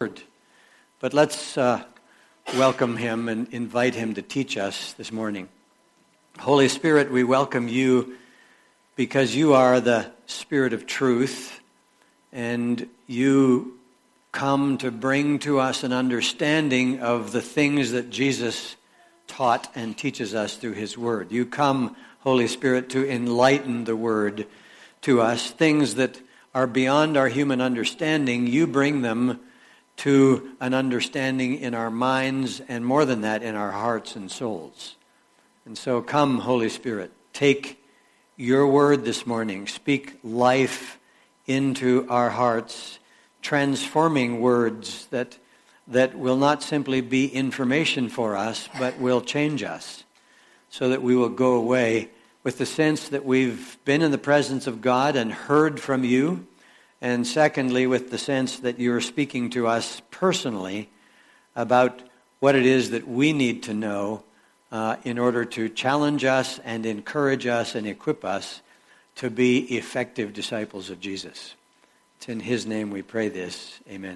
But let's welcome him and invite him to teach us this morning. Holy Spirit, we welcome you because you are the Spirit of truth, and you come to bring to us an understanding of the things that Jesus taught and teaches us through his word. You come, Holy Spirit, to enlighten the word to us, things that are beyond our human understanding. You bring them to an understanding in our minds, and more than that, in our hearts and souls. And so come, Holy Spirit, take your word this morning, speak life into our hearts, transforming words that will not simply be information for us, but will change us, so that we will go away with the sense that we've been in the presence of God and heard from you, and secondly, with the sense that you're speaking to us personally about what it is that we need to know in order to challenge us and encourage us and equip us to be effective disciples of Jesus. It's in his name we pray this. Amen.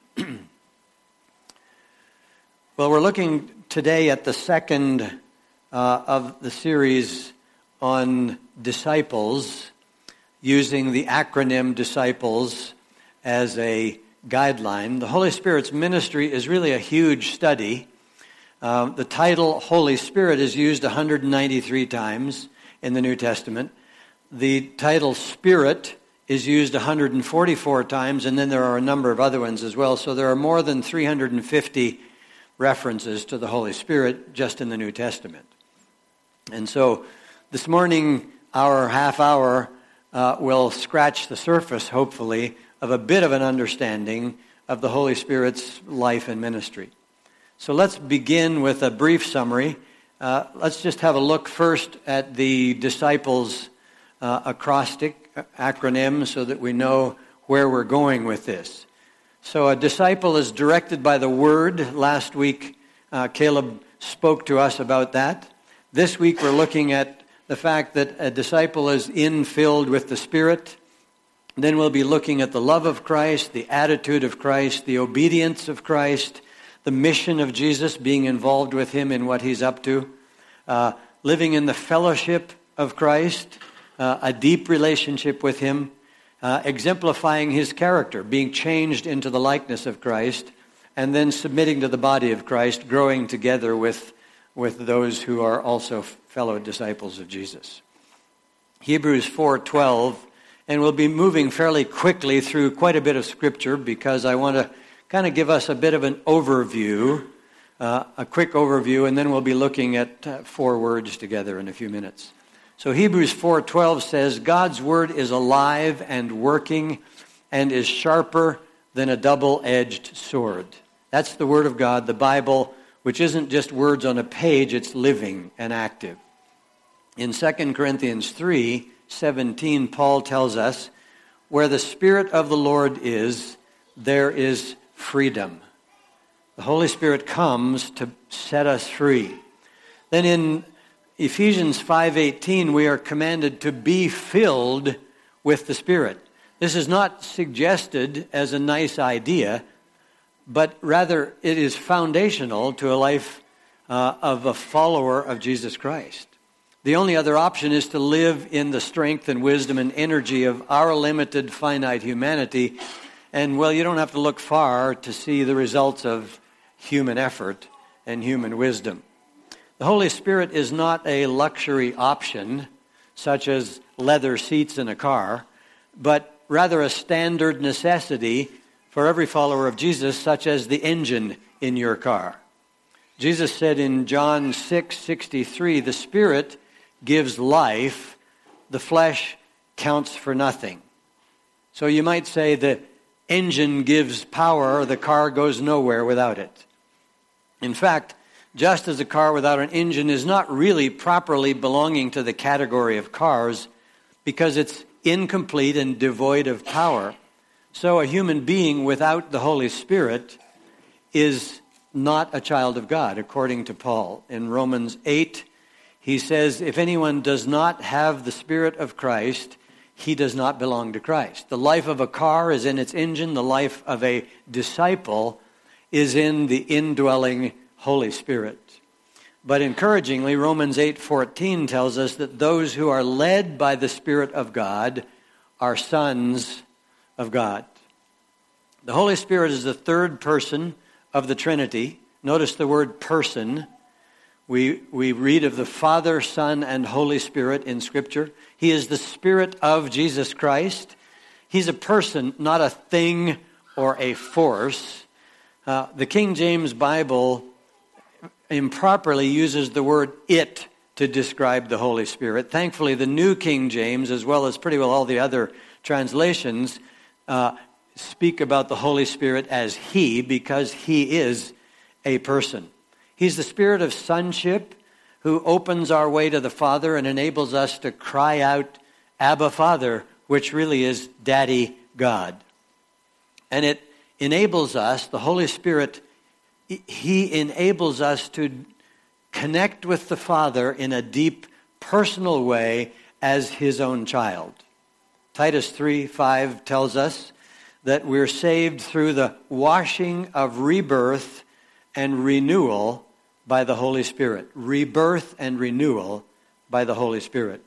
Well, we're looking today at the second of the series on disciples, using the acronym disciples as a guideline. The Holy Spirit's ministry is really a huge study. The title Holy Spirit is used 193 times in the New Testament. The title Spirit is used 144 times, and then there are a number of other ones as well. So there are more than 350 references to the Holy Spirit just in the New Testament. And so this morning, our half hour will scratch the surface, hopefully, of a bit of an understanding of the Holy Spirit's life and ministry. So let's begin with a brief summary. Let's just have a look first at the disciples' acrostic acronym so that we know where we're going with this. So a disciple is directed by the Word. Last week, Caleb spoke to us about that. This week, we're looking at the fact that a disciple is infilled with the Spirit. Then we'll be looking at the love of Christ, the attitude of Christ, the obedience of Christ, the mission of Jesus, being involved with him in what he's up to, living in the fellowship of Christ, a deep relationship with him, exemplifying his character, being changed into the likeness of Christ, and then submitting to the body of Christ, growing together with those who are also fellow disciples of Jesus. Hebrews 4:12, and we'll be moving fairly quickly through quite a bit of Scripture because I want to kind of give us a bit of an overview, a quick overview, and then we'll be looking at 4 words together in a few minutes. So Hebrews 4:12 says, God's word is alive and working and is sharper than a double-edged sword. That's the word of God, the Bible, which isn't just words on a page, it's living and active. In 2 Corinthians 3:17, Paul tells us, where the Spirit of the Lord is, there is freedom. The Holy Spirit comes to set us free. Then in Ephesians 5:18, we are commanded to be filled with the Spirit. This is not suggested as a nice idea, but rather it is foundational to a life of a follower of Jesus Christ. The only other option is to live in the strength and wisdom and energy of our limited, finite humanity. And, well, you don't have to look far to see the results of human effort and human wisdom. The Holy Spirit is not a luxury option, such as leather seats in a car, but rather a standard necessity for every follower of Jesus, such as the engine in your car. Jesus said in John 6:63, the Spirit gives life, the flesh counts for nothing. So you might say the engine gives power, the car goes nowhere without it. In fact, just as a car without an engine is not really properly belonging to the category of cars because it's incomplete and devoid of power, so a human being without the Holy Spirit is not a child of God, according to Paul. In Romans 8, he says, if anyone does not have the Spirit of Christ, he does not belong to Christ. The life of a car is in its engine. The life of a disciple is in the indwelling Holy Spirit. But encouragingly, Romans 8:14 tells us that those who are led by the Spirit of God are sons of God. The Holy Spirit is the third person of the Trinity. Notice the word person. We read of the Father, Son, and Holy Spirit in Scripture. He is the Spirit of Jesus Christ. He's a person, not a thing or a force. The King James Bible improperly uses the word it to describe the Holy Spirit. Thankfully, the New King James, as well as pretty well all the other translations, speak about the Holy Spirit as he, because he is a person. He's the Spirit of sonship who opens our way to the Father and enables us to cry out, Abba, Father, which really is Daddy God. And it enables us, the Holy Spirit, he enables us to connect with the Father in a deep, personal way as his own child. Titus 3:5 tells us that we're saved through the washing of rebirth and renewal by the Holy Spirit. Rebirth and renewal by the Holy Spirit.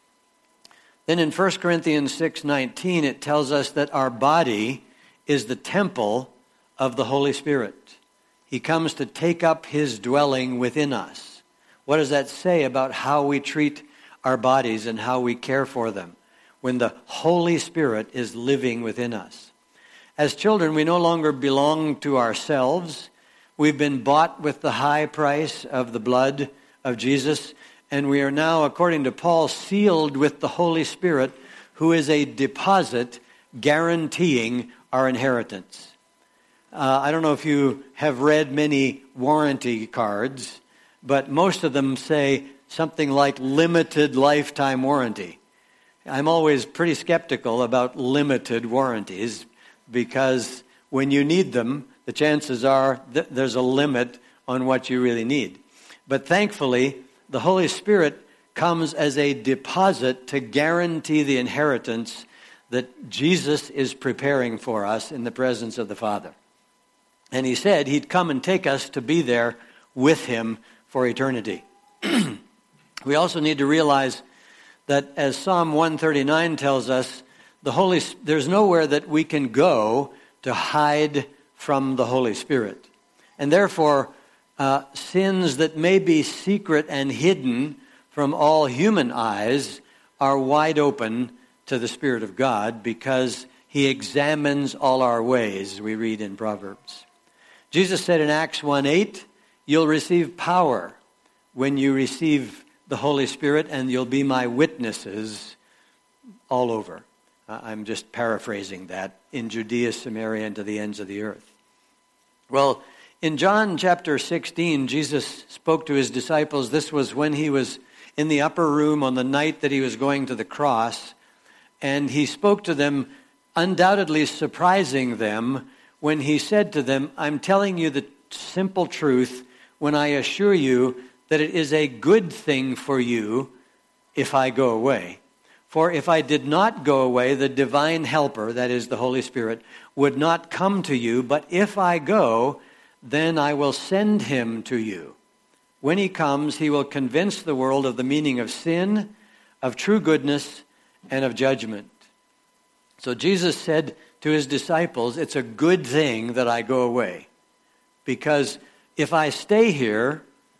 Then in 1 Corinthians 6:19, it tells us that our body is the temple of the Holy Spirit. He comes to take up his dwelling within us. What does that say about how we treat our bodies and how we care for them when the Holy Spirit is living within us? As children, we no longer belong to ourselves. We've been bought with the high price of the blood of Jesus, and we are now, according to Paul, sealed with the Holy Spirit, who is a deposit guaranteeing our inheritance. I don't know if you have read many warranty cards, but most of them say something like limited lifetime warranty. I'm always pretty skeptical about limited warranties because when you need them, the chances are there's a limit on what you really need. But thankfully, the Holy Spirit comes as a deposit to guarantee the inheritance that Jesus is preparing for us in the presence of the Father. And he said he'd come and take us to be there with him for eternity. We also need to realize that as Psalm 139 tells us, there's nowhere that we can go to hide from the Holy Spirit. And therefore, sins that may be secret and hidden from all human eyes are wide open to the Spirit of God because he examines all our ways, we read in Proverbs. Jesus said in Acts 1:8, you'll receive power when you receive the Holy Spirit, and you'll be my witnesses all over. I'm just paraphrasing that, in Judea, Samaria, and to the ends of the earth. Well, in John chapter 16, Jesus spoke to his disciples. This was when he was in the upper room on the night that he was going to the cross, and he spoke to them, undoubtedly surprising them, when he said to them, I'm telling you the simple truth when I assure you that it is a good thing for you if I go away. For if I did not go away, the divine helper, that is the Holy Spirit, would not come to you. But if I go, then I will send him to you. When he comes, he will convince the world of the meaning of sin, of true goodness, and of judgment. So Jesus said to his disciples, it's a good thing that I go away. Because if I stay here,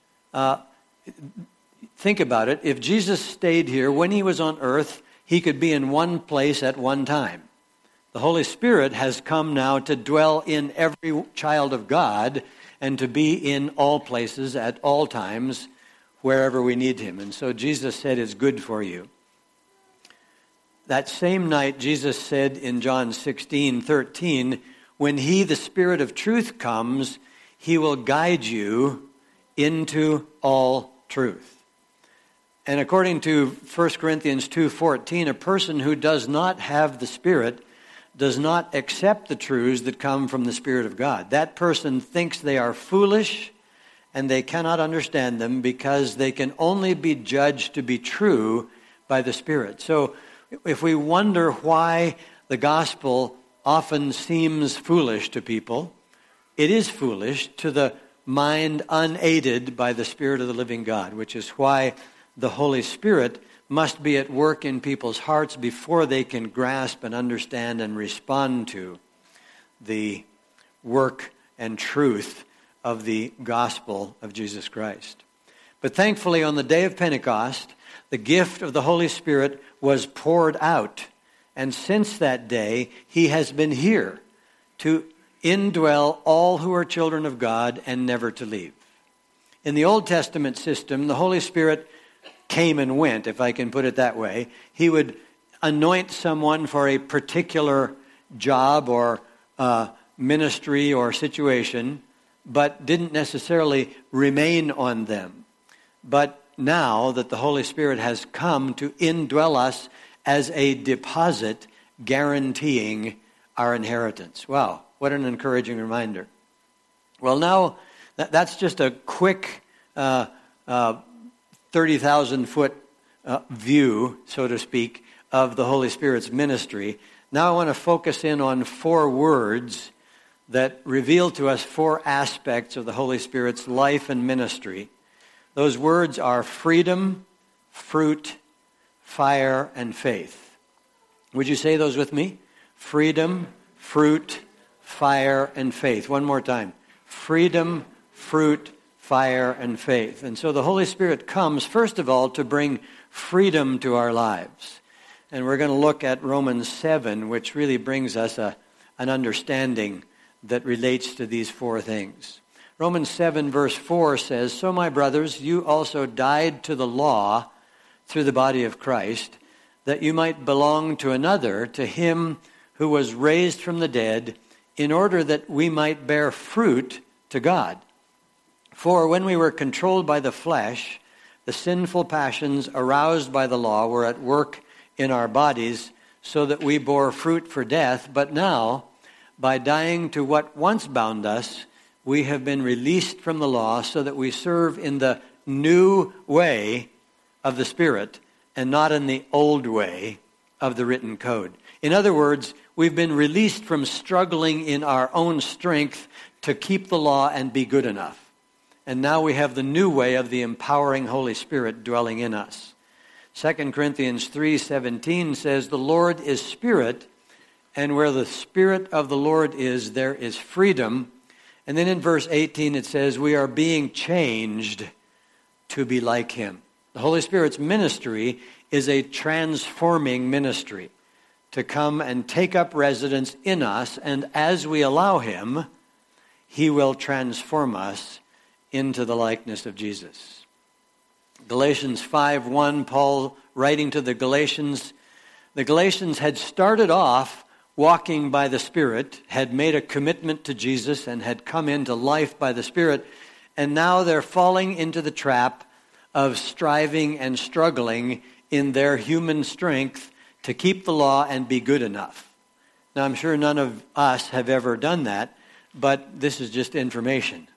think about it. If Jesus stayed here, when he was on earth, he could be in one place at one time. The Holy Spirit has come now to dwell in every child of God and to be in all places at all times, wherever we need him. And so Jesus said it's good for you. That same night, Jesus said in John 16:13, when he, the Spirit of truth, comes, he will guide you into all truth. And according to 1 Corinthians 2:14, a person who does not have the Spirit does not accept the truths that come from the Spirit of God. That person thinks they are foolish and they cannot understand them because they can only be judged to be true by the Spirit. So If we wonder why the gospel often seems foolish to people, it is foolish to the mind unaided by the Spirit of the living God, which is why the Holy Spirit must be at work in people's hearts before they can grasp and understand and respond to the work and truth of the gospel of Jesus Christ. But thankfully, on the day of Pentecost, the gift of the Holy Spirit was poured out. And since that day, he has been here to indwell all who are children of God and never to leave. In the Old Testament system, the Holy Spirit came and went, if I can put it that way. He would anoint someone for a particular job or ministry or situation, but didn't necessarily remain on them. But now that the Holy Spirit has come to indwell us as a deposit guaranteeing our inheritance. Wow, what an encouraging reminder. Well, now that's just a quick 30,000-foot view, so to speak, of the Holy Spirit's ministry. Now I want to focus in on 4 words that reveal to us 4 aspects of the Holy Spirit's life and ministry. Those words are freedom, fruit, fire, and faith. Would you say those with me? Freedom, fruit, fire, and faith. One more time. Freedom, fruit, fire, and faith. And so the Holy Spirit comes, first of all, to bring freedom to our lives. And we're going to look at Romans 7, which really brings us an understanding that relates to these 4 things. Romans 7 verse 4 says, "So my brothers, you also died to the law through the body of Christ, that you might belong to another, to him who was raised from the dead, in order that we might bear fruit to God. For when we were controlled by the flesh, the sinful passions aroused by the law were at work in our bodies, so that we bore fruit for death. But now, by dying to what once bound us, we have been released from the law so that we serve in the new way of the Spirit and not in the old way of the written code." In other words, we've been released from struggling in our own strength to keep the law and be good enough. And now we have the new way of the empowering Holy Spirit dwelling in us. 2 Corinthians 3:17 says, "The Lord is Spirit, and where the Spirit of the Lord is, there is freedom." And then in verse 18 it says, "We are being changed to be like him." The Holy Spirit's ministry is a transforming ministry to come and take up residence in us, and as we allow him, he will transform us into the likeness of Jesus. Galatians 5:1, Paul writing to the Galatians had started off walking by the Spirit, had made a commitment to Jesus and had come into life by the Spirit, and now they're falling into the trap of striving and struggling in their human strength to keep the law and be good enough. Now, I'm sure none of us have ever done that, but this is just information.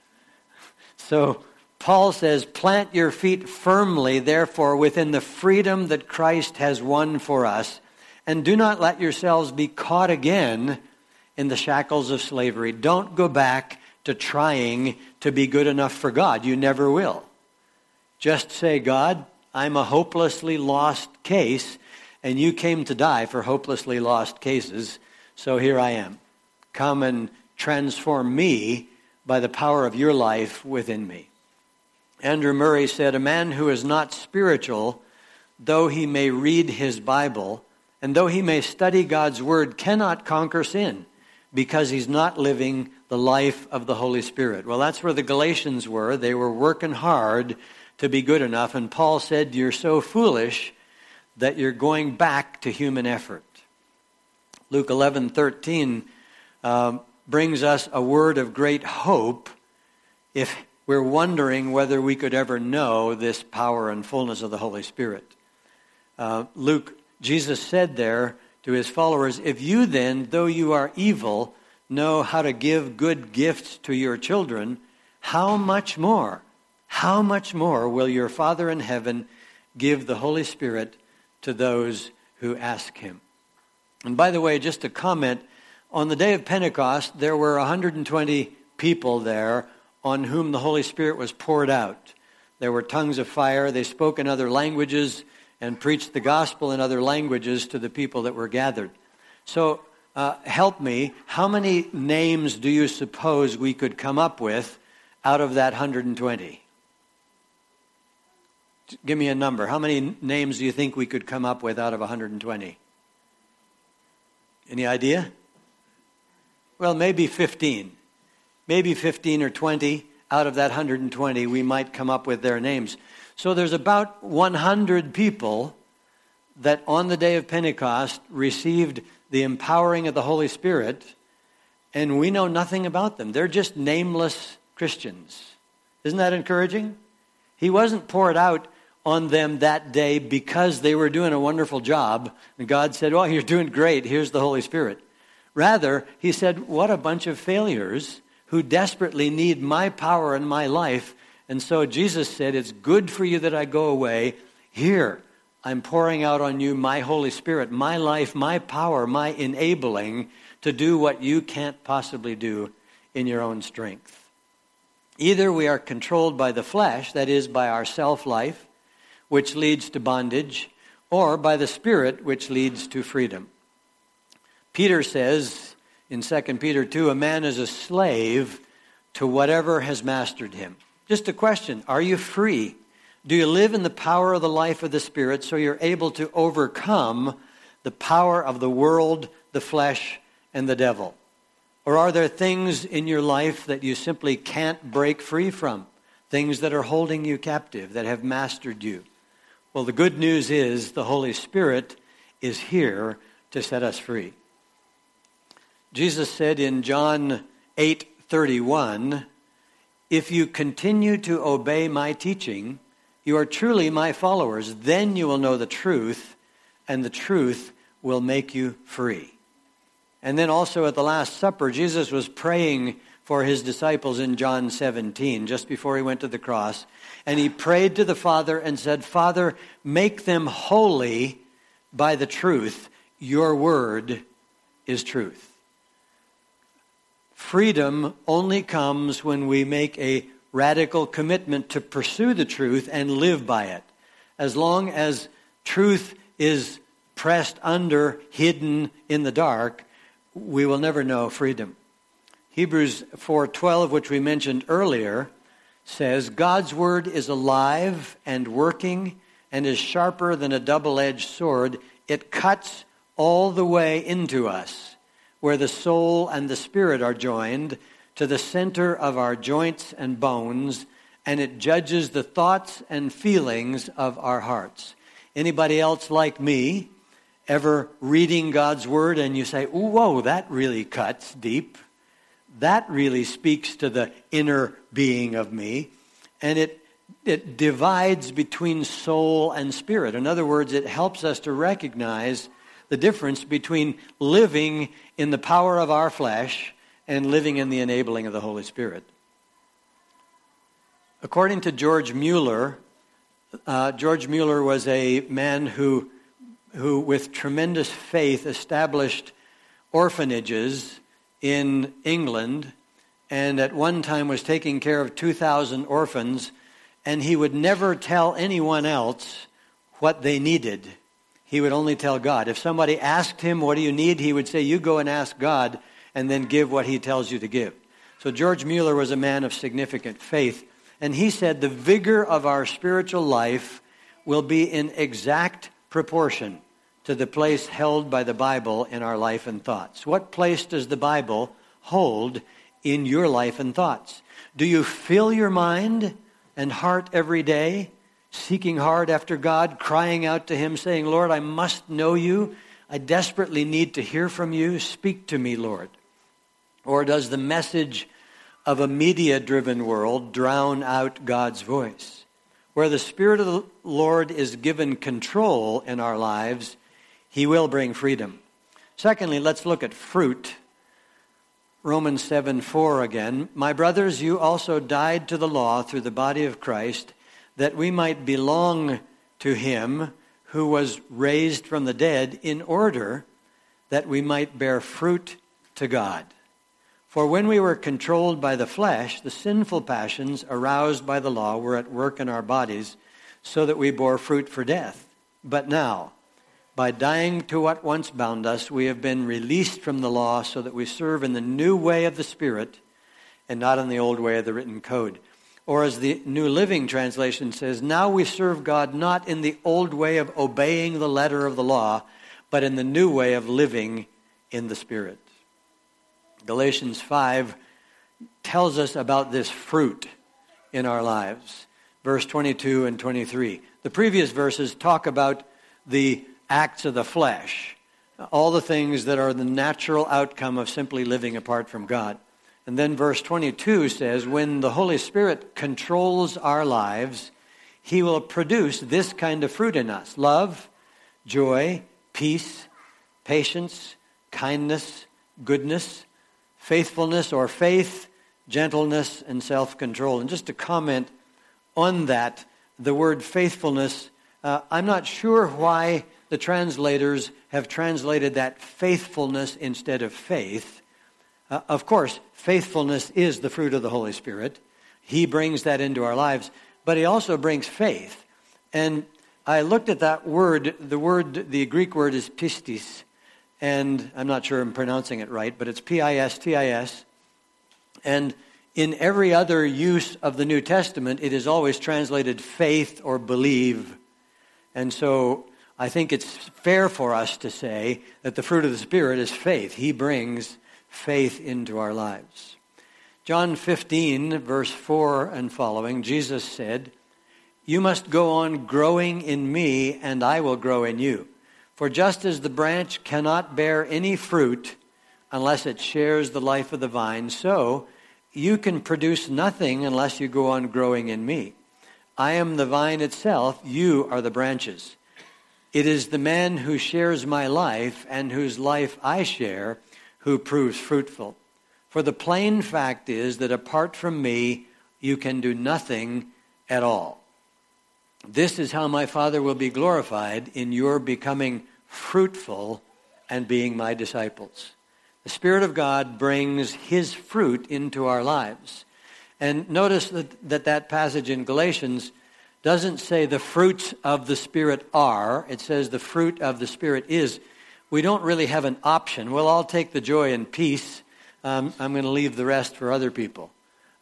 So Paul says, "Plant your feet firmly, therefore, within the freedom that Christ has won for us, and do not let yourselves be caught again in the shackles of slavery." Don't go back to trying to be good enough for God. You never will. Just say, "God, I'm a hopelessly lost case, and you came to die for hopelessly lost cases, so here I am. Come and transform me by the power of your life within me." Andrew Murray said, "A man who is not spiritual, though he may read his Bible, and though he may study God's Word, cannot conquer sin, because he's not living the life of the Holy Spirit." Well, that's where the Galatians were. They were working hard to be good enough, and Paul said, "You're so foolish that you're going back to human effort." Luke 11:13 brings us a word of great hope if we're wondering whether we could ever know this power and fullness of the Holy Spirit. Jesus said there to his followers, "If you then, though you are evil, know how to give good gifts to your children, how much more will your Father in heaven give the Holy Spirit to those who ask him. And by the way, just a comment, on the day of Pentecost, there were 120 people there on whom the Holy Spirit was poured out. There were tongues of fire. They spoke in other languages and preached the gospel in other languages to the people that were gathered. So help me, how many names do you suppose we could come up with out of that 120? Give me a number. How many names do you think we could come up with out of 120? Any idea? Well, maybe 15. Maybe 15 or 20 out of that 120 we might come up with their names. So there's about 100 people that on the day of Pentecost received the empowering of the Holy Spirit, and we know nothing about them. They're just nameless Christians. Isn't that encouraging? He wasn't poured out on them that day because they were doing a wonderful job, and God said, "Oh, you're doing great, here's the Holy Spirit." Rather, he said, "What a bunch of failures who desperately need my power in my life." And so Jesus said, "It's good for you that I go away. Here, I'm pouring out on you my Holy Spirit, my life, my power, my enabling to do what you can't possibly do in your own strength." Either we are controlled by the flesh, that is, by our self-life, which leads to bondage, or by the Spirit, which leads to freedom. Peter says in 2 Peter 2, a man is a slave to whatever has mastered him. Just a question, are you free? Do you live in the power of the life of the Spirit so you're able to overcome the power of the world, the flesh, and the devil? Or are there things in your life that you simply can't break free from? Things that are holding you captive, that have mastered you? Well, the good news is the Holy Spirit is here to set us free. Jesus said in John 8:31, "If you continue to obey my teaching, you are truly my followers. Then you will know the truth, and the truth will make you free." And then also at the Last Supper, Jesus was praying for his disciples in John 17, just before he went to the cross. And he prayed to the Father and said, "Father, make them holy by the truth. Your word is truth." Freedom only comes when we make a radical commitment to pursue the truth and live by it. As long as truth is pressed under, hidden in the dark, we will never know freedom. Hebrews 4:12, which we mentioned earlier, says, "God's word is alive and working and is sharper than a double-edged sword. It cuts all the way into us, where the soul and the spirit are joined, to the center of our joints and bones, and it judges the thoughts and feelings of our hearts." Anybody else like me ever reading God's word and you say, "Ooh, whoa, that really cuts deep. That really speaks to the inner being of me." And it divides between soul and spirit. In other words, it helps us to recognize the difference between living in the power of our flesh and living in the enabling of the Holy Spirit. According to George Mueller was a man who with tremendous faith established orphanages in England, and at one time was taking care of 2,000 orphans, and he would never tell anyone else what they needed. He would only tell God. If somebody asked him, "What do you need?" he would say, "You go and ask God, and then give what he tells you to give." So George Mueller was a man of significant faith, and he said the vigor of our spiritual life will be in exact proportion to the place held by the Bible in our life and thoughts. What place does the Bible hold in your life and thoughts? Do you fill your mind and heart every day, seeking hard after God, crying out to him, saying, "Lord, I must know you. I desperately need to hear from you. Speak to me, Lord"? Or does the message of a media-driven world drown out God's voice? Where the Spirit of the Lord is given control in our lives, he will bring freedom. Secondly, let's look at fruit. Romans 7:4 again. "My brothers, you also died to the law through the body of Christ, that we might belong to him who was raised from the dead in order that we might bear fruit to God. For when we were controlled by the flesh, the sinful passions aroused by the law were at work in our bodies, so that we bore fruit for death. But now, by dying to what once bound us, we have been released from the law so that we serve in the new way of the Spirit and not in the old way of the written code. Or as the New Living Translation says, now we serve God not in the old way of obeying the letter of the law, but in the new way of living in the Spirit. Galatians 5 tells us about this fruit in our lives. Verse 22 and 23. The previous verses talk about the acts of the flesh, all the things that are the natural outcome of simply living apart from God. And then verse 22 says, when the Holy Spirit controls our lives, he will produce this kind of fruit in us: love, joy, peace, patience, kindness, goodness, faithfulness or faith, gentleness, and self-control. And just to comment on that, the word faithfulness, I'm not sure why the translators have translated that faithfulness instead of faith. Of course, faithfulness is the fruit of the Holy Spirit. He brings that into our lives, but he also brings faith. And I looked at that word. The Greek word is pistis, and I'm not sure I'm pronouncing it right, but it's P-I-S-T-I-S. And in every other use of the New Testament, it is always translated faith or believe. And so I think it's fair for us to say that the fruit of the Spirit is faith. He brings faith into our lives. John 15, verse 4 and following, Jesus said, "You must go on growing in me, and I will grow in you. For just as the branch cannot bear any fruit unless it shares the life of the vine, so you can produce nothing unless you go on growing in me. I am the vine itself, you are the branches. It is the man who shares my life and whose life I share who proves fruitful. For the plain fact is that apart from me, you can do nothing at all. This is how my Father will be glorified, in your becoming fruitful and being my disciples." The Spirit of God brings his fruit into our lives. And notice that passage in Galatians doesn't say the fruits of the Spirit are. It says the fruit of the Spirit is. We don't really have an option. Well, I'll take the joy and peace. I'm going to leave the rest for other people.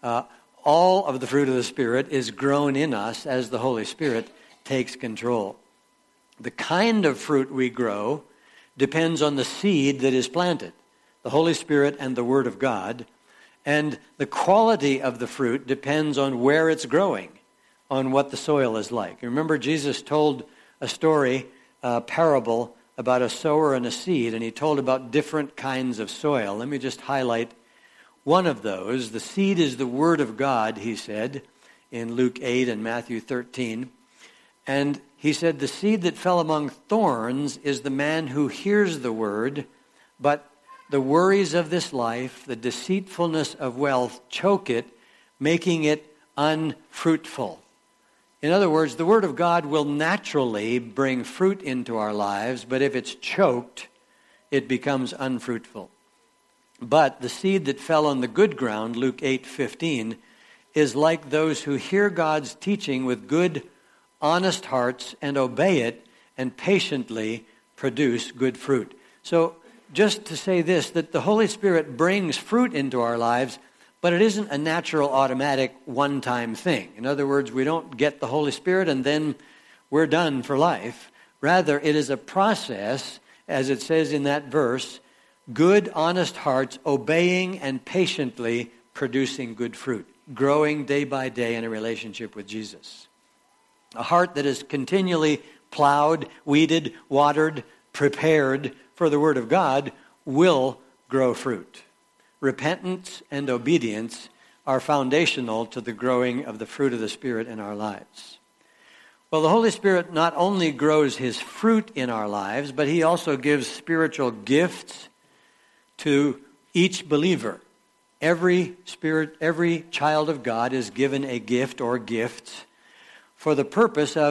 All of the fruit of the Spirit is grown in us as the Holy Spirit takes control. The kind of fruit we grow depends on the seed that is planted, the Holy Spirit and the Word of God. And the quality of the fruit depends on where it's growing, on what the soil is like. Remember, Jesus told a story, a parable about a sower and a seed, and he told about different kinds of soil. Let me just highlight one of those. The seed is the Word of God, he said, in Luke 8 and Matthew 13. And he said, the seed that fell among thorns is the man who hears the word, but the worries of this life, the deceitfulness of wealth, choke it, making it unfruitful. In other words, the Word of God will naturally bring fruit into our lives, but if it's choked, it becomes unfruitful. But the seed that fell on the good ground, Luke 8:15, is like those who hear God's teaching with good, honest hearts and obey it and patiently produce good fruit. So just to say this, that the Holy Spirit brings fruit into our lives, but it isn't a natural, automatic, one-time thing. In other words, we don't get the Holy Spirit and then we're done for life. Rather, it is a process, as it says in that verse, good, honest hearts obeying and patiently producing good fruit, growing day by day in a relationship with Jesus. A heart that is continually plowed, weeded, watered, prepared for the Word of God will grow fruit. Repentance and obedience are foundational to the growing of the fruit of the Spirit in our lives. Well, the Holy Spirit not only grows his fruit in our lives, but he also gives spiritual gifts to each believer. Every child of God is given a gift or gifts for the purpose of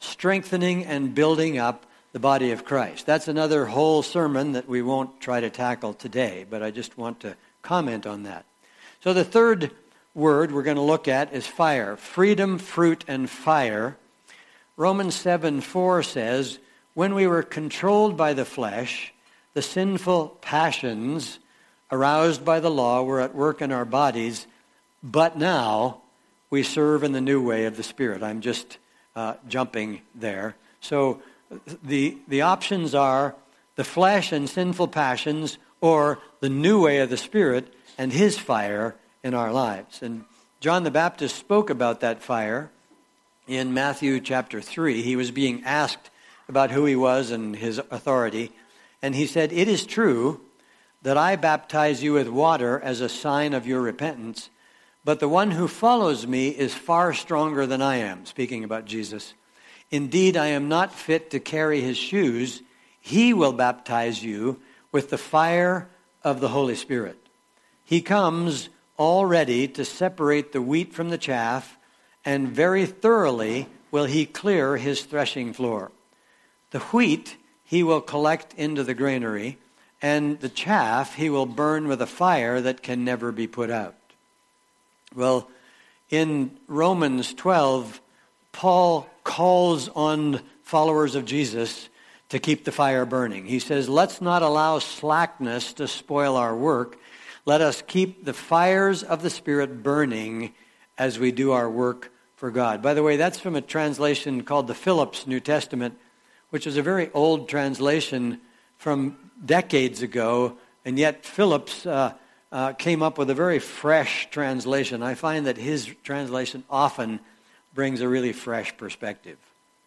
strengthening and building up the body of Christ. That's another whole sermon that we won't try to tackle today, but I just want to comment on that. So the third word we're going to look at is fire. Freedom, fruit, and fire. Romans 7:4 says, when we were controlled by the flesh, the sinful passions aroused by the law were at work in our bodies, but now we serve in the new way of the Spirit. I'm just jumping there. So the options are the flesh and sinful passions, or the new way of the Spirit and His fire in our lives. And John the Baptist spoke about that fire in Matthew chapter 3. He was being asked about who he was and his authority. And he said, "It is true that I baptize you with water as a sign of your repentance, but the one who follows me is far stronger than I am," speaking about Jesus. "Indeed, I am not fit to carry his shoes. He will baptize you with the fire of the Holy Spirit. He comes all ready to separate the wheat from the chaff, and very thoroughly will he clear his threshing floor. The wheat he will collect into the granary, and the chaff he will burn with a fire that can never be put out." Well, in Romans 12, Paul calls on followers of Jesus to keep the fire burning. He says, let's not allow slackness to spoil our work. Let us keep the fires of the Spirit burning as we do our work for God. By the way, that's from a translation called the Phillips New Testament, which is a very old translation from decades ago, and yet Phillips came up with a very fresh translation. I find that his translation often brings a really fresh perspective.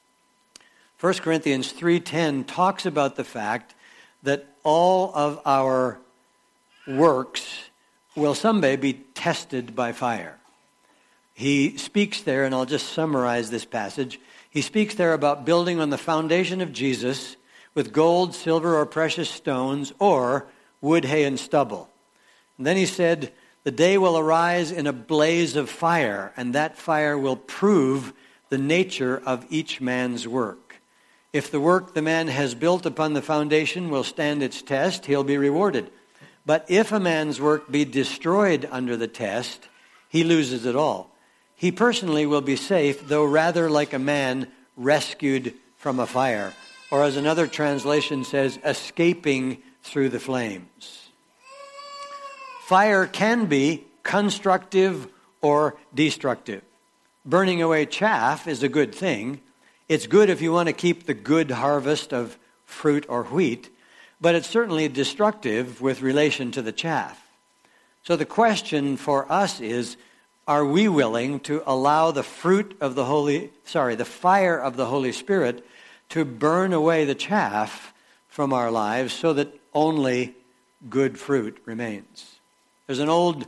1 Corinthians 3:10 talks about the fact that all of our works will someday be tested by fire. He speaks there, and I'll just summarize this passage. He speaks there about building on the foundation of Jesus with gold, silver, or precious stones, or wood, hay, and stubble. And then he said, the day will arise in a blaze of fire, and that fire will prove the nature of each man's work. If the work the man has built upon the foundation will stand its test, he'll be rewarded. But if a man's work be destroyed under the test, he loses it all. He personally will be safe, though rather like a man rescued from a fire, or as another translation says, escaping through the flames. Fire can be constructive or destructive. Burning away chaff is a good thing. It's good if you want to keep the good harvest of fruit or wheat, but it's certainly destructive with relation to the chaff. So the question for us is, are we willing to allow the fire of the Holy Spirit to burn away the chaff from our lives so that only good fruit remains? There's an old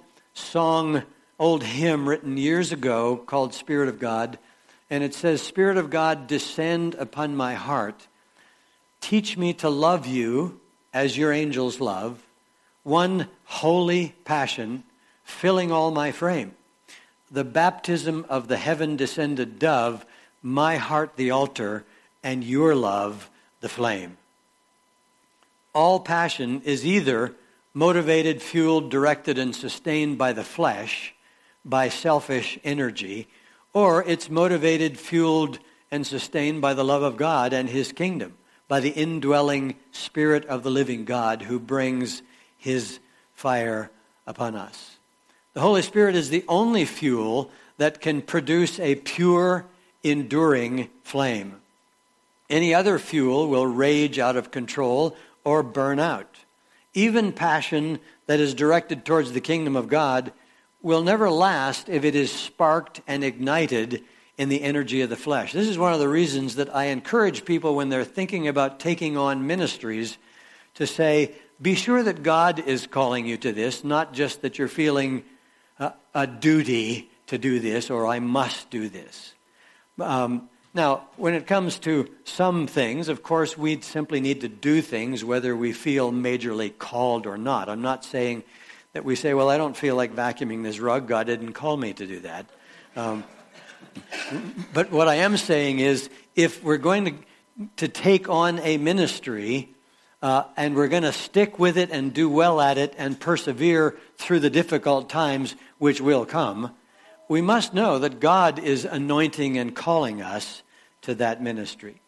hymn written years ago called Spirit of God, and it says, Spirit of God, descend upon my heart. Teach me to love you as your angels love, one holy passion filling all my frame. The baptism of the heaven-descended dove, my heart the altar, and your love the flame. All passion is either motivated, fueled, directed, and sustained by the flesh, by selfish energy, or it's motivated, fueled, and sustained by the love of God and His kingdom, by the indwelling Spirit of the living God who brings His fire upon us. The Holy Spirit is the only fuel that can produce a pure, enduring flame. Any other fuel will rage out of control or burn out. Even passion that is directed towards the kingdom of God will never last if it is sparked and ignited in the energy of the flesh. This is one of the reasons that I encourage people when they're thinking about taking on ministries to say, be sure that God is calling you to this, not just that you're feeling a duty to do this, or I must do this. Now, when it comes to some things, of course, we simply need to do things whether we feel majorly called or not. I'm not saying that we say, well, I don't feel like vacuuming this rug. God didn't call me to do that. But what I am saying is, if we're going to take on a ministry, and we're going to stick with it and do well at it and persevere through the difficult times which will come, we must know that God is anointing and calling us to that ministry.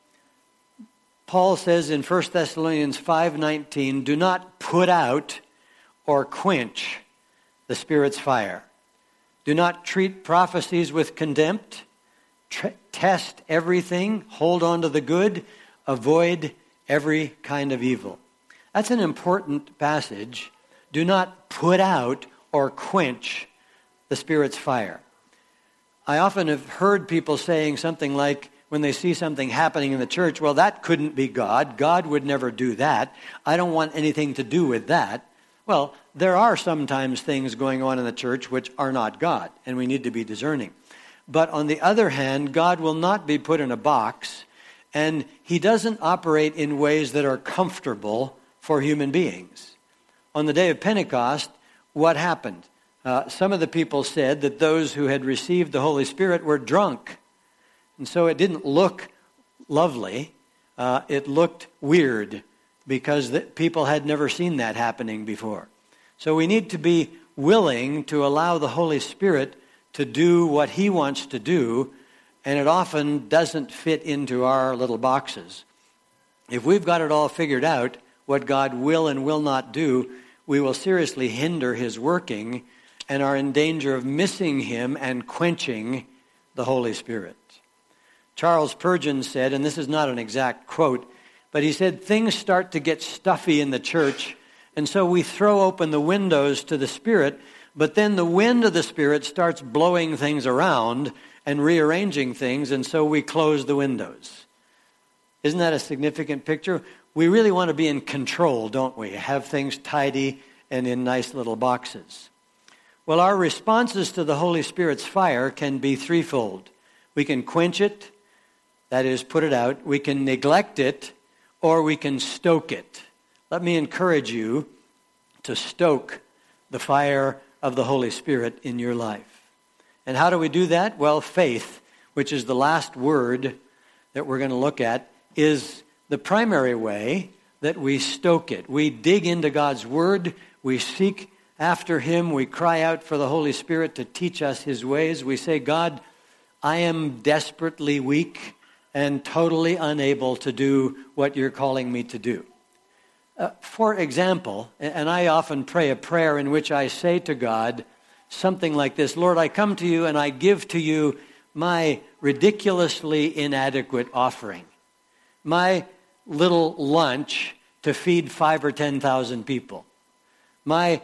Paul says in 1 Thessalonians 5:19, do not put out or quench the Spirit's fire. Do not treat prophecies with contempt. Test everything. Hold on to the good. Avoid every kind of evil. That's an important passage. Do not put out or quench the Spirit's fire. I often have heard people saying something like, when they see something happening in the church, well, that couldn't be God. God would never do that. I don't want anything to do with that. Well, there are sometimes things going on in the church which are not God, and we need to be discerning. But on the other hand, God will not be put in a box, and he doesn't operate in ways that are comfortable for human beings. On the day of Pentecost, what happened? Some of the people said that those who had received the Holy Spirit were drunk. And so it didn't look lovely. It looked weird because people had never seen that happening before. So we need to be willing to allow the Holy Spirit to do what he wants to do, and it often doesn't fit into our little boxes. If we've got it all figured out, what God will and will not do, we will seriously hinder his working and are in danger of missing him and quenching the Holy Spirit. Charles Spurgeon said, and this is not an exact quote, but he said, things start to get stuffy in the church, and so we throw open the windows to the Spirit, but then the wind of the Spirit starts blowing things around and rearranging things, and so we close the windows. Isn't that a significant picture? We really want to be in control, don't we? Have things tidy and in nice little boxes. Well, our responses to the Holy Spirit's fire can be threefold. We can quench it, that is, put it out. We can neglect it, or we can stoke it. Let me encourage you to stoke the fire of the Holy Spirit in your life. And how do we do that? Well, faith, which is the last word that we're going to look at, is the primary way that we stoke it. We dig into God's Word. We seek after him. We cry out for the Holy Spirit to teach us his ways. We say, God, I am desperately weak and totally unable to do what you're calling me to do. For example, and I often pray a prayer in which I say to God something like this, Lord, I come to you and I give to you my ridiculously inadequate offering, my little lunch to feed 5,000 or 10,000 people, my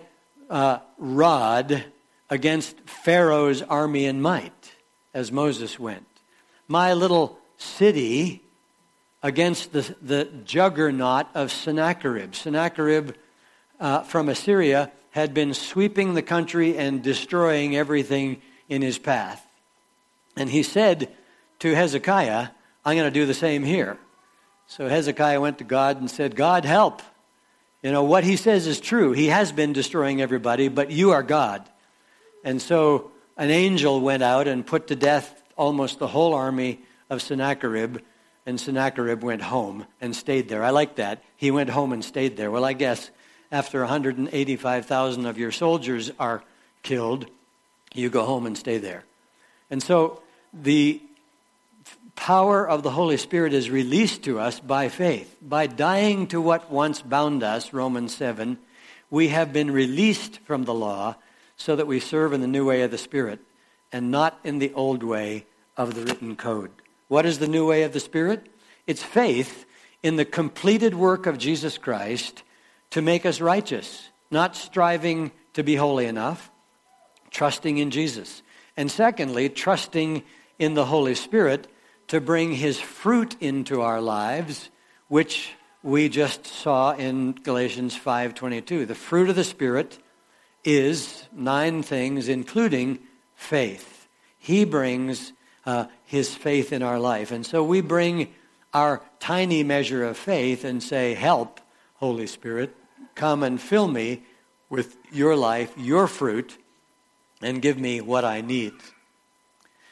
rod against Pharaoh's army and might, as Moses went, my little city against the juggernaut of Sennacherib. Sennacherib from Assyria had been sweeping the country and destroying everything in his path. And he said to Hezekiah, I'm going to do the same here. So Hezekiah went to God and said, God, help. You know, what he says is true. He has been destroying everybody, but you are God. And so an angel went out and put to death almost the whole army of Sennacherib, and Sennacherib went home and stayed there. I like that. He went home and stayed there. Well, I guess after 185,000 of your soldiers are killed, you go home and stay there. And so the power of the Holy Spirit is released to us by faith. By dying to what once bound us, Romans 7, we have been released from the law so that we serve in the new way of the Spirit and not in the old way of the written code. What is the new way of the Spirit? It's faith in the completed work of Jesus Christ to make us righteous, not striving to be holy enough, trusting in Jesus. And secondly, trusting in the Holy Spirit to bring his fruit into our lives, which we just saw in Galatians 5:22. The fruit of the Spirit is 9 things, including faith. He brings his faith in our life. And so we bring our tiny measure of faith and say, help, Holy Spirit, come and fill me with your life, your fruit, and give me what I need.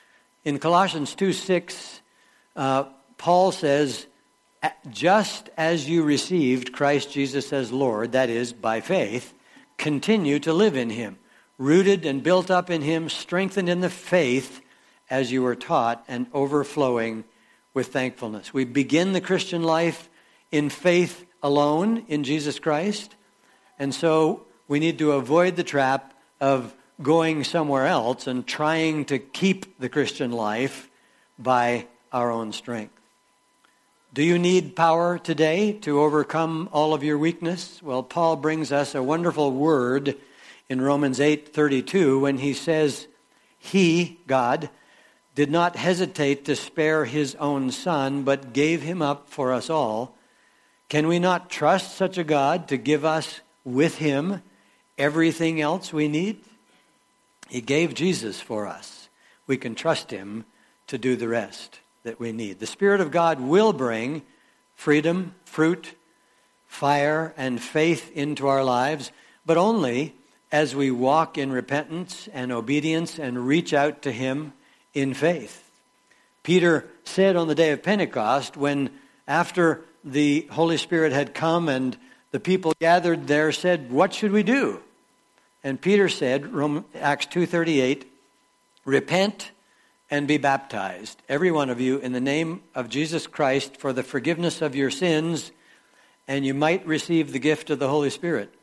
In Colossians 2:6, Paul says, just as you received Christ Jesus as Lord, that is, by faith, continue to live in him, rooted and built up in him, strengthened in the faith as you were taught, and overflowing with thankfulness. We begin the Christian life in faith alone in Jesus Christ, and so we need to avoid the trap of going somewhere else and trying to keep the Christian life by our own strength. Do you need power today to overcome all of your weakness? Well, Paul brings us a wonderful word in Romans 8:32 when he says, he, God, did not hesitate to spare his own son, but gave him up for us all. Can we not trust such a God to give us with him everything else we need? He gave Jesus for us. We can trust him to do the rest that we need. The Spirit of God will bring freedom, fruit, fire, and faith into our lives, but only as we walk in repentance and obedience and reach out to him in faith. Peter said on the day of Pentecost, when after the Holy Spirit had come and the people gathered there said, what should we do? And Peter said, Acts 2:38, repent and be baptized, every one of you, in the name of Jesus Christ for the forgiveness of your sins, and you might receive the gift of the Holy Spirit.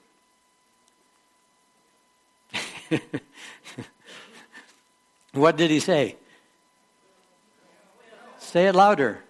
What did he say? Say it louder.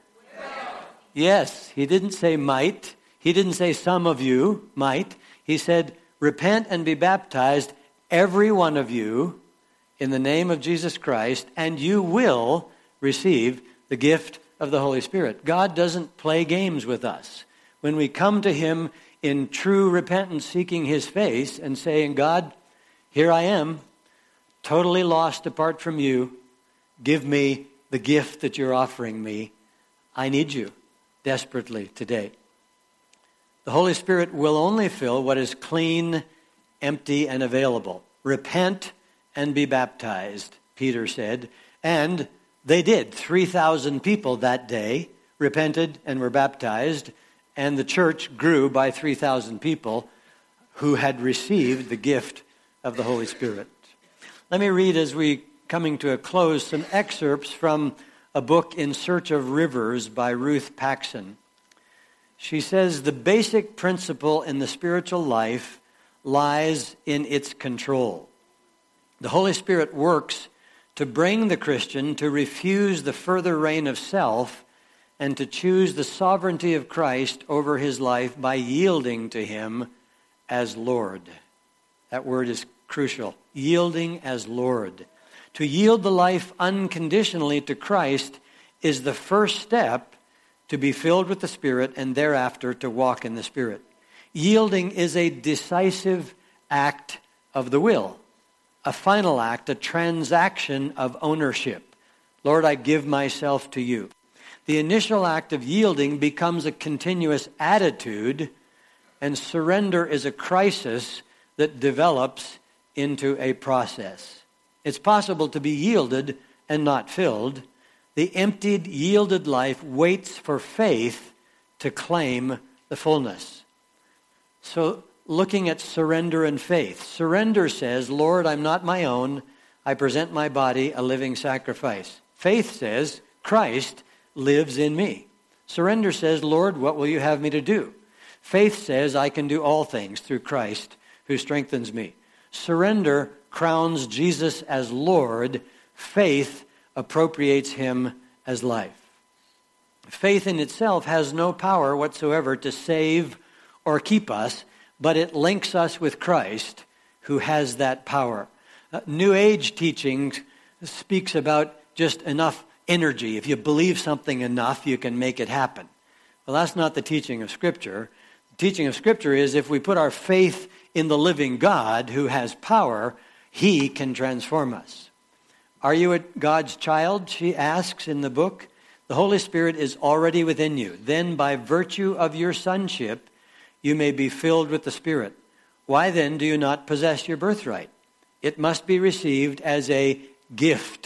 Yes, he didn't say might. He didn't say some of you might. He said, repent and be baptized, every one of you, in the name of Jesus Christ, and you will receive the gift of the Holy Spirit. God doesn't play games with us. When we come to him in true repentance, seeking his face and saying, God, here I am, totally lost apart from you. Give me the gift that you're offering me. I need you desperately today. The Holy Spirit will only fill what is clean, empty, and available. Repent and be baptized, Peter said. And they did. 3,000 people that day repented and were baptized, and the church grew by 3,000 people who had received the gift of the Holy Spirit. Let me read, as we coming to a close, some excerpts from a book, In Search of Rivers, by Ruth Paxson. She says, the basic principle in the spiritual life lies in its control. The Holy Spirit works to bring the Christian to refuse the further reign of self and to choose the sovereignty of Christ over his life by yielding to him as Lord. That word is crucial. Yielding as Lord. To yield the life unconditionally to Christ is the first step to be filled with the Spirit and thereafter to walk in the Spirit. Yielding is a decisive act of the will. A final act, a transaction of ownership. Lord, I give myself to you. The initial act of yielding becomes a continuous attitude, and surrender is a crisis that develops into a process. It's possible to be yielded and not filled. The emptied, yielded life waits for faith to claim the fullness. So, looking at surrender and faith. Surrender says, Lord, I'm not my own. I present my body a living sacrifice. Faith says, Christ lives in me. Surrender says, Lord, what will you have me to do? Faith says, I can do all things through Christ who strengthens me. Surrender crowns Jesus as Lord. Faith appropriates him as life. Faith in itself has no power whatsoever to save or keep us, but it links us with Christ, who has that power. New Age teaching speaks about just enough energy. If you believe something enough, you can make it happen. Well, that's not the teaching of Scripture. The teaching of Scripture is if we put our faith in the living God who has power, he can transform us. Are you a God's child? She asks in the book. The Holy Spirit is already within you. Then by virtue of your sonship, you may be filled with the Spirit. Why then do you not possess your birthright? It must be received as a gift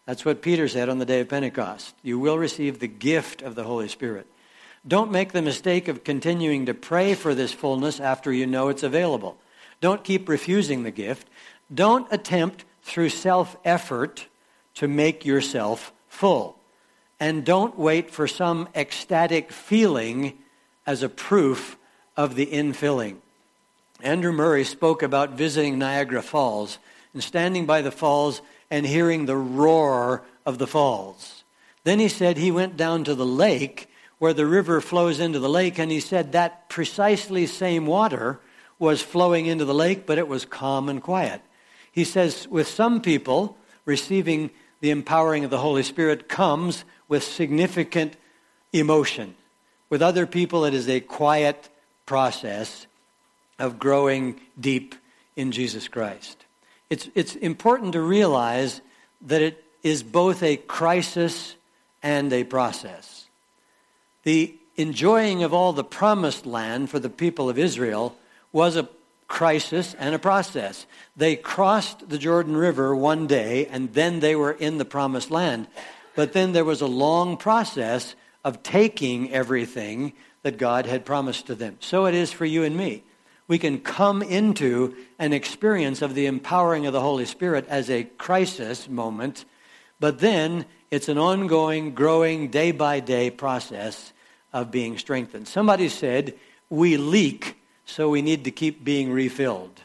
That's what Peter said on the day of Pentecost. You will receive the gift of the Holy Spirit. Don't make the mistake of continuing to pray for this fullness after you know it's available. Don't keep refusing the gift. Don't attempt through self-effort to make yourself full. And don't wait for some ecstatic feeling as a proof of the infilling. Andrew Murray spoke about visiting Niagara Falls and standing by the falls and hearing the roar of the falls. Then he said he went down to the lake where the river flows into the lake, and he said that precisely same water was flowing into the lake, but it was calm and quiet. He says with some people, receiving the empowering of the Holy Spirit comes with significant emotion. With other people, it is a quiet process of growing deep in Jesus Christ. It's important to realize that it is both a crisis and a process. The enjoying of all the promised land for the people of Israel was a crisis and a process. They crossed the Jordan River one day, and then they were in the promised land. But then there was a long process of taking everything that God had promised to them. So it is for you and me. We can come into an experience of the empowering of the Holy Spirit as a crisis moment, but then it's an ongoing, growing, day-by-day process of being strengthened. Somebody said, we leak, so we need to keep being refilled.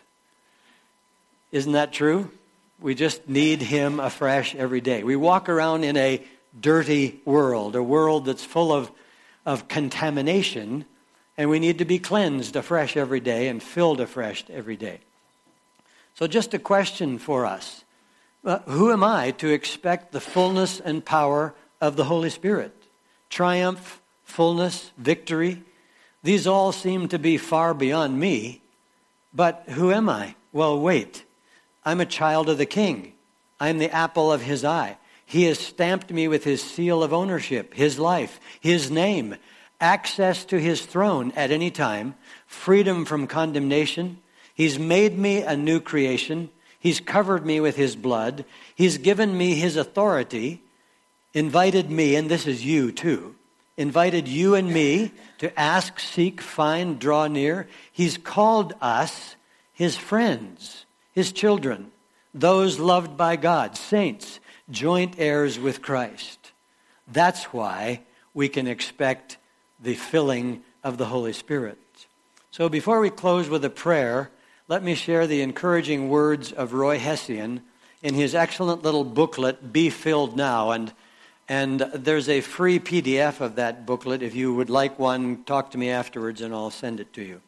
Isn't that true? We just need Him afresh every day. We walk around in a dirty world, a world that's full of contamination, and we need to be cleansed afresh every day and filled afresh every day. So just a question for us. Who am I to expect the fullness and power of the Holy Spirit? Triumph, fullness, victory. These all seem to be far beyond me. But who am I? Well, wait. I'm a child of the King. I'm the apple of His eye. He has stamped me with His seal of ownership, His life, His name, access to His throne at any time, freedom from condemnation. He's made me a new creation. He's covered me with His blood. He's given me His authority, invited me, and this is you too, invited you and me to ask, seek, find, draw near. He's called us His friends, His children, those loved by God, saints, joint heirs with Christ. That's why we can expect the filling of the Holy Spirit. So before we close with a prayer, let me share the encouraging words of Roy Hession in his excellent little booklet, Be Filled Now. And there's a free PDF of that booklet. If you would like one, talk to me afterwards and I'll send it to you.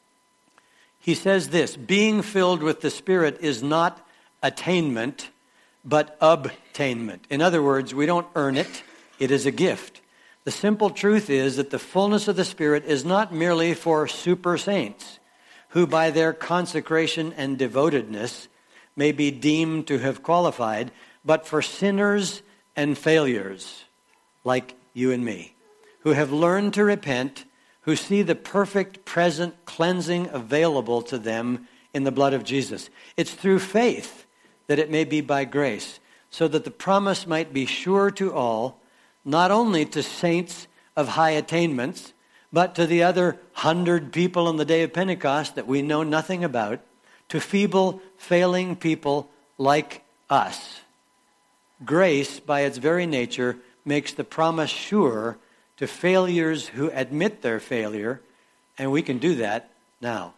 He says this, being filled with the Spirit is not attainment, but obtainment. In other words, we don't earn it. It is a gift. The simple truth is that the fullness of the Spirit is not merely for super saints, who by their consecration and devotedness may be deemed to have qualified, but for sinners and failures like you and me, who have learned to repent, who see the perfect present cleansing available to them in the blood of Jesus. It's through faith that it may be by grace, so that the promise might be sure to all, not only to saints of high attainments, but to the other 100 people on the day of Pentecost that we know nothing about, to feeble, failing people like us. Grace, by its very nature, makes the promise sure to failures who admit their failure, and we can do that now.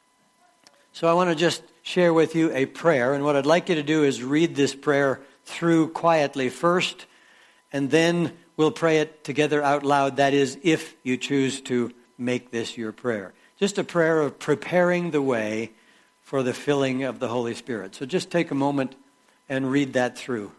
So I want to just share with you a prayer, and what I'd like you to do is read this prayer through quietly first, and then we'll pray it together out loud. That is, if you choose to make this your prayer. Just a prayer of preparing the way for the filling of the Holy Spirit. So just take a moment and read that through.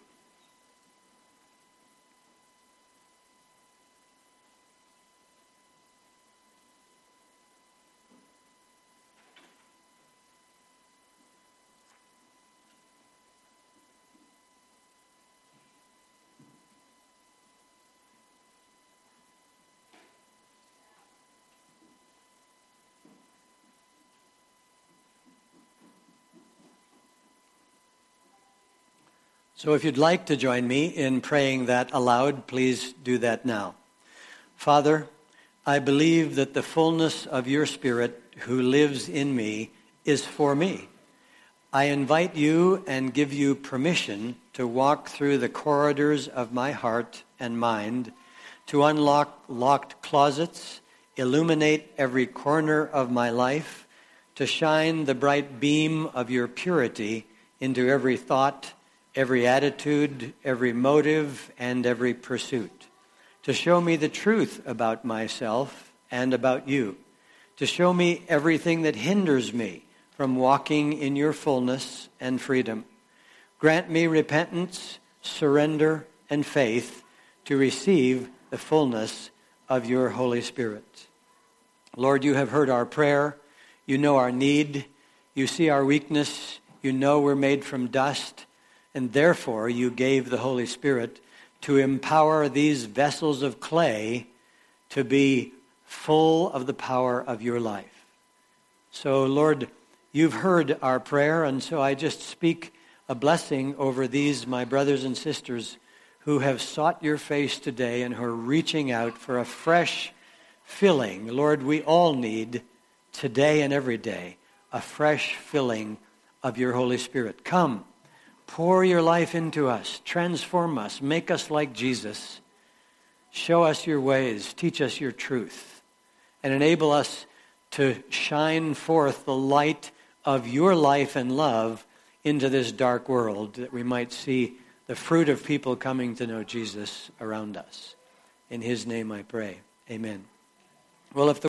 So if you'd like to join me in praying that aloud, please do that now. Father, I believe that the fullness of your Spirit who lives in me is for me. I invite you and give you permission to walk through the corridors of my heart and mind, to unlock locked closets, illuminate every corner of my life, to shine the bright beam of your purity into every thought, every attitude, every motive, and every pursuit, to show me the truth about myself and about you, to show me everything that hinders me from walking in your fullness and freedom. Grant me repentance, surrender, and faith to receive the fullness of your Holy Spirit. Lord, you have heard our prayer. You know our need. You see our weakness. You know we're made from dust. And therefore, you gave the Holy Spirit to empower these vessels of clay to be full of the power of your life. So, Lord, you've heard our prayer, and so I just speak a blessing over these, my brothers and sisters, who have sought your face today and who are reaching out for a fresh filling. Lord, we all need today and every day a fresh filling of your Holy Spirit. Come. Pour your life into us, transform us, make us like Jesus. Show us your ways, teach us your truth, and enable us to shine forth the light of your life and love into this dark world, that we might see the fruit of people coming to know Jesus around us. In his name I pray. Amen. Well, if the